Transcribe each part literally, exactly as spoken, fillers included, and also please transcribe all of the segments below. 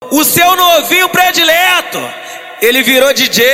o seu novinho predileto, ele virou D J,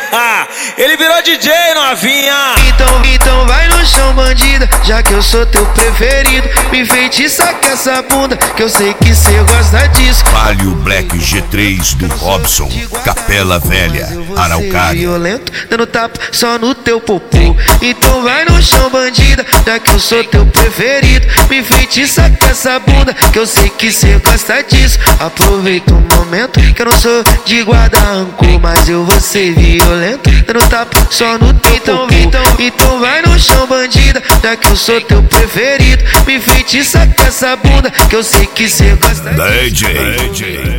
ele virou D J, novinha. Então, então vai no chão, bandida, já que eu sou teu preferido. Me enfeitiça com essa bunda, que eu sei que cê gosta disso. Palio Black G três do Robson, Capela Velha, Araucária. Violento, dando tapa só no teu popô. Então vai no chão, bandida, já que eu sou teu preferido. Me enfeitiça com essa bunda, que eu sei que cê gosta disso. Aproveita o momento, que eu não sou de guardar rancor, mas eu vou ser violento, dando tapa só no teu então, popô. Então, então vai no chão, bandida, já que eu sou teu preferido. Me enfeitiça com essa bunda, que eu sei que cê gosta D J, D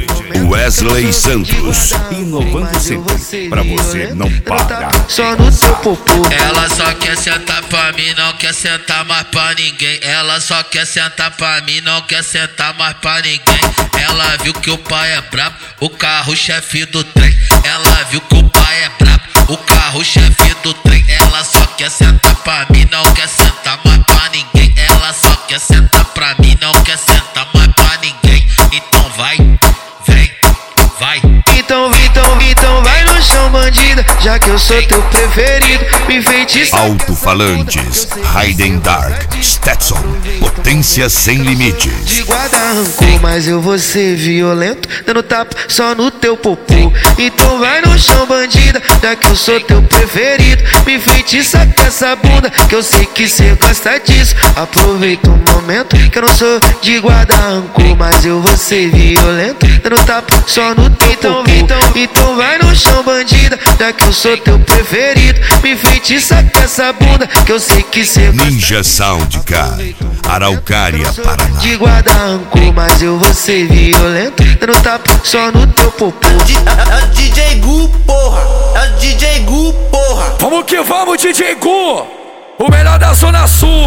J Wesley Santos, inovando sempre, pra você não parar. Só no teu popô. Ela só quer sentar pra mim, não quer sentar mais pra ninguém. Ela só quer sentar pra mim, não quer sentar mais pra ninguém. Ela viu que o pai é brabo, o carro-chefe do trem. Ela viu que o pai é brabo, o carro-chefe do trem. Ela só quer sentar pra mim, não quer sentar mais pra ninguém. Ela só quer sentar pra mim, não quer sentar mais pra ninguém. Então vai, vem, vai. Então, então, então vai no chão, bandida, já que eu sou teu preferido. Me enfeitiça. Alto-falantes, Raiden Dark, Stetson, potência sem limites. De guardar rancor, mas eu vou ser violento, dando tapa só no teu popô. Então vai no chão, bandida, já que eu sou teu preferido. Me enfeitiça com essa bunda, que eu sei que cê gosta disso. Aproveita o momento, que eu não sou de guardar rancor, mas eu vou ser violento, dando tapa só no teu popô. Então, então vai no chão, bandida, já que eu sou teu preferido. Me enfeitiça com essa bunda, que eu sei que cê gosta. Ninja Sound Car, Araucária, Paraná. De guardar rancor, mas eu vou ser violento, dando tapa só no teu popô. É o D J Gu, porra, é o D J Gu, porra. Vamos que vamos, D J Gu, o melhor da Zona Sul.